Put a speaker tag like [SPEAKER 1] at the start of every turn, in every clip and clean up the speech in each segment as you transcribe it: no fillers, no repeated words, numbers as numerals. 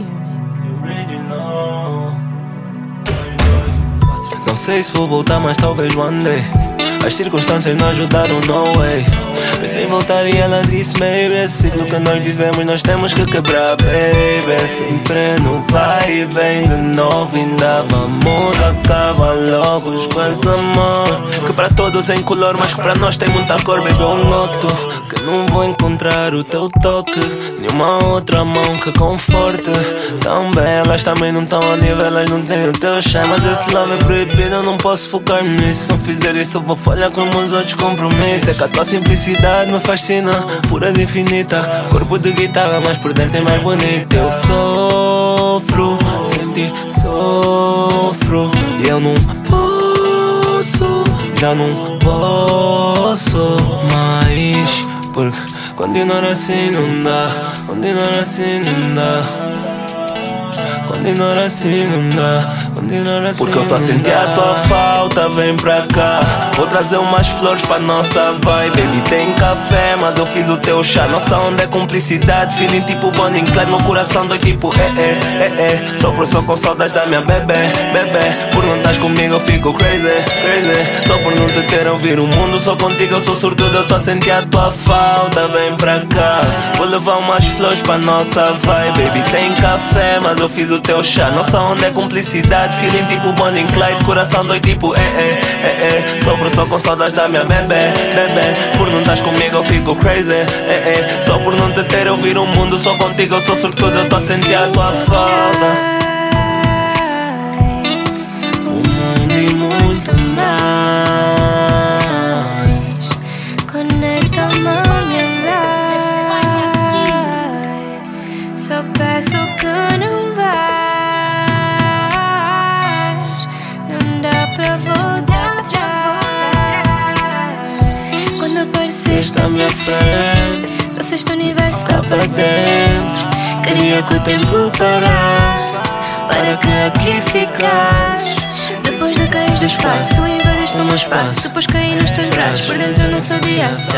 [SPEAKER 1] Não sei se vou voltar, mas talvez one day. As circunstâncias não ajudaram, no way. Pensei em voltar e ela disse maybe. Esse ciclo que nós vivemos nós temos que quebrar, baby. Sempre no vai e vem de novo. Ainda vamos acabar logo com esse amor que para todos é incolor, mas que para nós tem muita cor, baby. Eu noto que não vou encontrar o teu toque, nenhuma outra mão que conforte. Tão belas também não estão ao nível, elas não têm o teu charme. Mas esse love é proibido, eu não posso focar nisso. Se não fizer isso eu vou falhar com os outros compromissos. É que a tua simplicidade me fascina, puras infinita. Corpo de guitarra, mas por dentro é mais bonito. Eu sofro, sem ti sofro. E eu não posso, já não posso mais. Porque continuar assim não dá, continuar assim não dá. Continuar assim não dá, continuar assim. Porque eu tô a sentir a tua falta, vem pra cá. Vou trazer umas flores pra nossa vibe. Baby, tem café, mas eu fiz o teu chá. Nossa onda é cumplicidade, feeling tipo Bonnie and Clyde. Meu coração dói tipo Sofro só com saudades da minha bebê. Por não estás comigo eu fico crazy. Só por não te ter a ouvir o mundo. Só contigo eu sou sortudo, eu tô a sentir a tua falta, vem pra cá. Vou levar umas flores pra nossa vibe. Baby, tem café, mas eu fiz o teu chá. Nossa onda é cumplicidade, feeling tipo Bonnie and Clyde. Coração dói tipo Sofro só com saudades da minha bebê. Por não estás comigo eu fico crazy. Só por não te ter a ouvir o mundo. Só contigo eu sou sortudo, eu tô a sentir a tua falta. O mundo e muito mais.
[SPEAKER 2] Conecta-me a minha life. Só peço que não vais. Não dá pra voltar atrás. Quando apareceste à minha frente, trouxeste o universo cá para dentro. Queria que o tempo parasse, para que aqui ficasses. Depois de cair do espaço, tu invadiste o meu espaço. Depois caí nos teus braços, por dentro não sou de aço.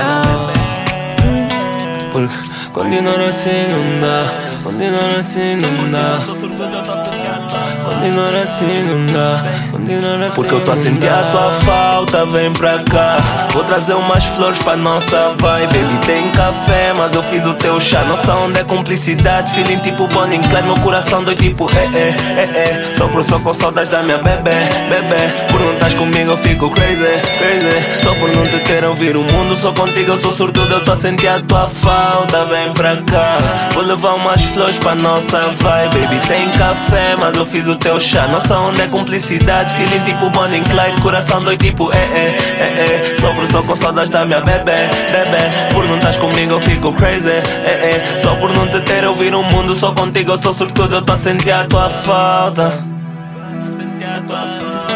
[SPEAKER 1] Porque continuar assim não dá, continuar assim não dá. Continuar assim não dá, continuar assim. Porque eu tô a sentir a tua falta, vem pra cá. Vou trazer umas flores pra nossa vibe. Baby, tem café, mas eu fiz o teu chá. Nossa onda é cumplicidade, feeling tipo Bonnie and Clyde. Meu coração dói tipo Sofro só com saudades da minha bebê. Por não estás comigo eu fico crazy. Só por não te ter a ouvir o mundo. Só contigo eu sou sortudo, eu tô a sentir a tua falta, vem pra cá. Vou levar umas flores pra nossa vibe. Baby, tem café, mas eu fiz o teu chá. Nossa onda é cumplicidade, feeling tipo Bonnie and Clyde. Coração dói tipo Sofro só com saudades da minha bebê. Por não estás comigo eu fico crazy. Só por não te ter a ouvir o mundo. Só contigo eu sou sortudo, eu tô a sentir a tua falta. Sentir a tua falta.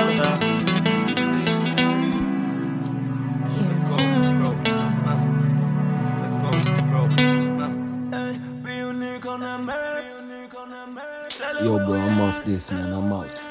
[SPEAKER 3] Yo, bro, I'm off this, man. I'm out.